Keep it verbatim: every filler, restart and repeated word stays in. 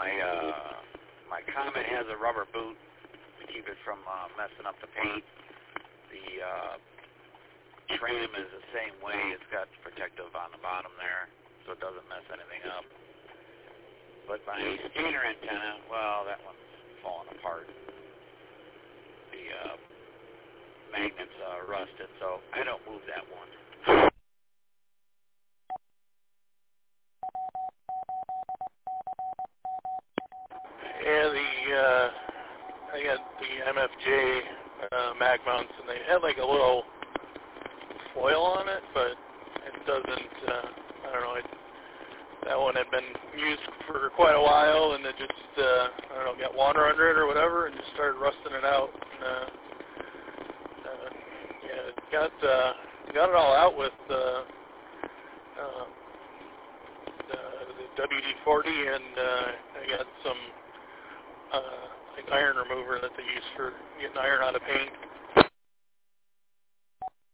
my uh, my Comet has a rubber boot to keep it from uh, messing up the paint. The uh, tram is the same way. It's got protective on the bottom there, so it doesn't mess anything up. But my scanner antenna, well, that one's falling apart. The uh, magnet's uh, rusted, so I don't move that one. Yeah, the uh, I got the M F J uh, mag mounts, and they had like a little foil on it, but it doesn't. Uh, I don't know. It, that one had been used for quite a while, and it just uh, I don't know, got water under it or whatever, and just started rusting it out. And, uh, uh, yeah, it got uh, got it all out with uh, uh, the, the W D forty, and uh, I got some. Uh, like iron remover that they use for getting iron out of paint.